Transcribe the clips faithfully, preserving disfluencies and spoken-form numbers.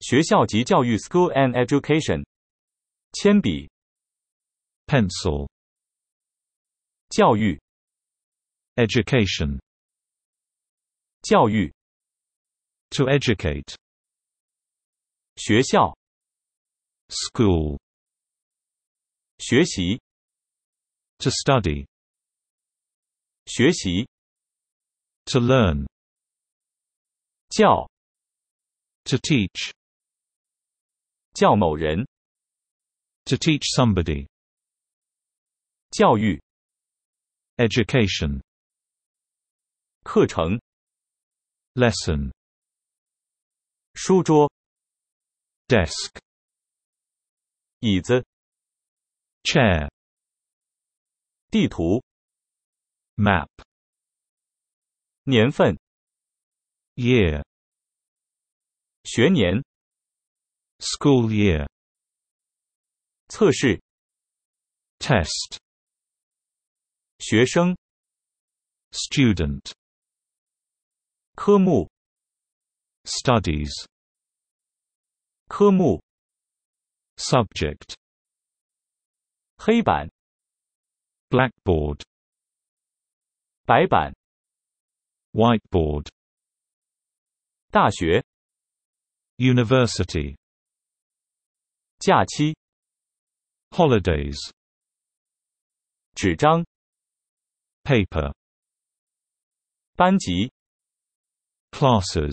学校及教育 school and education。铅笔 pencil, 教育 education, 教育 to educate, 学校 school, 学习 to study, 学习 to learn, 教 to teach, 教某人 to teach somebody, 教育 education, 课程 lesson, 书桌 desk, 椅子 chair, 地图 map, 年份 year, 学年 school year, 测试 test, 学生 student, 科目 studies, 科目 subject, 黑板 blackboard, 白板 whiteboard, 大学 university, 假期 holidays, 纸张 paper, 班级 classes,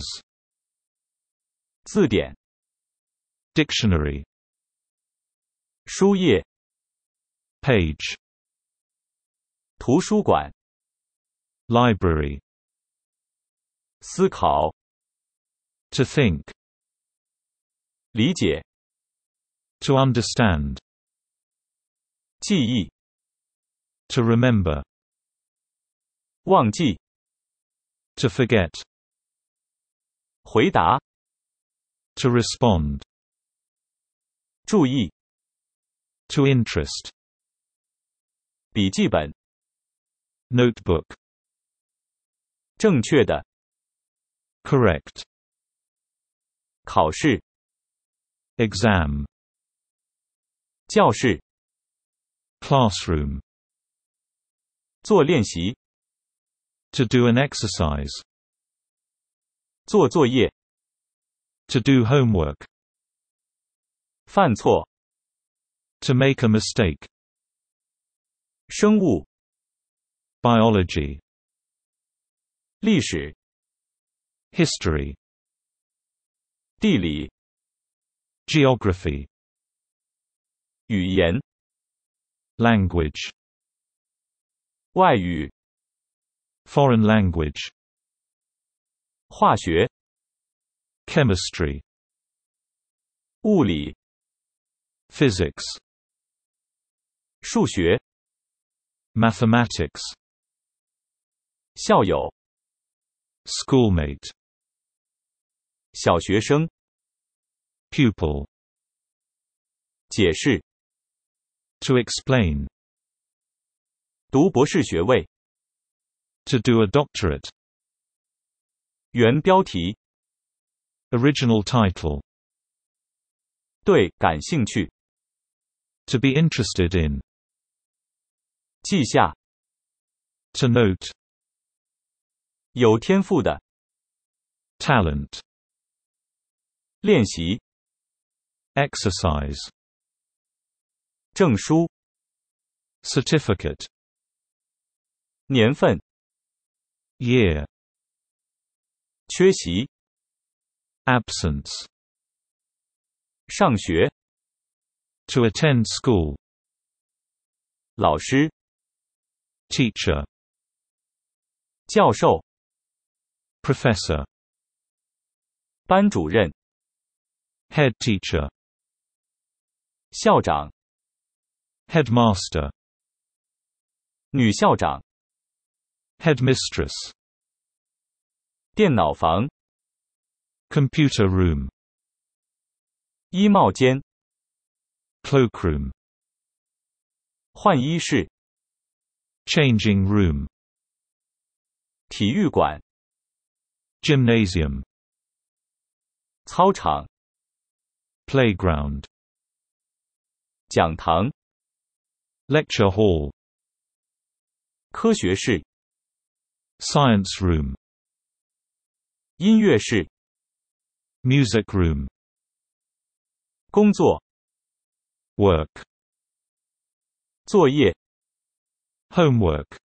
字典 dictionary, 书页 page, 图书馆 library, 思考 to think, 理解 to understand, 记忆 to remember, 忘记 to forget, 回答 to respond, 注意 to interest, 笔记本 notebook, 正确的 correct, 考试 exam, 教室 classroom, 做练习 to do an exercise, 做作业 to do homework, 犯错 to make a mistake, 生物 biology, 历史 history, 地理 geography, 语言 language, 外语 foreign language, 化学 chemistry, 物理 physics, 数学 mathematics, 校友 schoolmate, 小学生 pupil, 解释 to explain, 读博士学位 to do a doctorate, 原标题 original title, 对感兴趣 to be interested in, 记下 to note, 有天赋的 talent, 练习 exercise, 证书 certificate, 年份 year, 缺席 absence, 上学 to attend school, 老师 teacher, 教授 professor, 班主任 head teacher, 校长 headmaster, 女校长 headmistress, 电脑房 computer room, 衣帽间 cloakroom, 换衣室 changing room, 体育馆 gymnasium, 操场 Playground. 讲堂 Lecture hall. 科学室 Science room. 音乐室 Music room. 工作 Work. 作业 Homework.